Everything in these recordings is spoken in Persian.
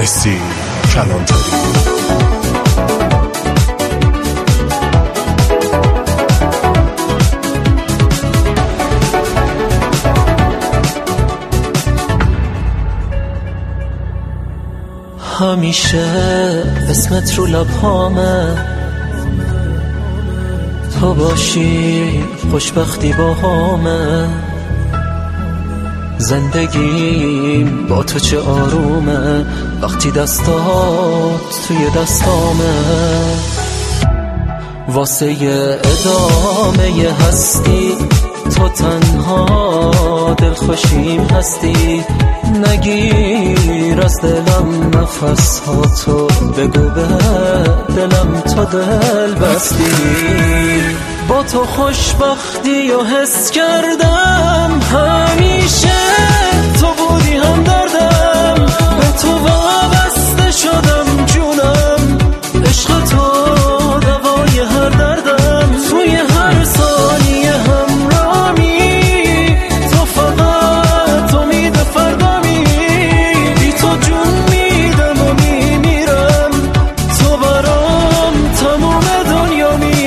اسی کلانتری. همیشه اسمت رو لبهامه، تو باشی خوشبختی با همه. زندگیم با تو چه آرومه وقتی دستات توی دستامه. واسه ادامه هستی تو تنها دلخوشیم هستی. نگیر از دلم نفس ها تو، بگو به دلم تو دل بستی. با تو خوشبختی و حس کردم، همیشه تو بودی هم دردم. به تو وابسته شدم جونم، عشق تو دوای هر دردم. توی هر ثانیه همراهی، تو فقط امید فردامی. بی تو جون میدم و میمیرم، تو برام تموم دنیامی.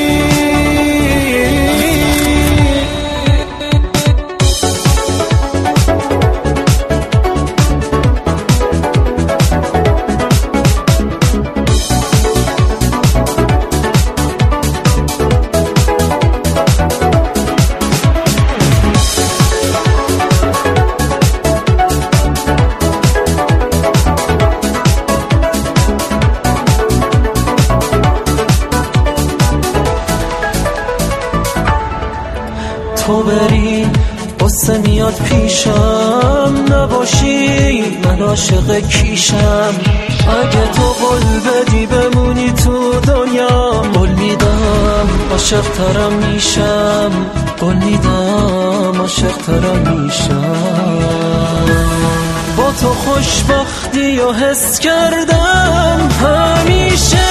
تو بری قصه میاد پیشم، نباشی من عاشق کیشم. اگه تو قول بدی بمونی تو دنیا، قول میدم عاشق ترم میشم. قول میدم عاشق ترم میشم. با تو خوشبختی و حس کردم، همیشه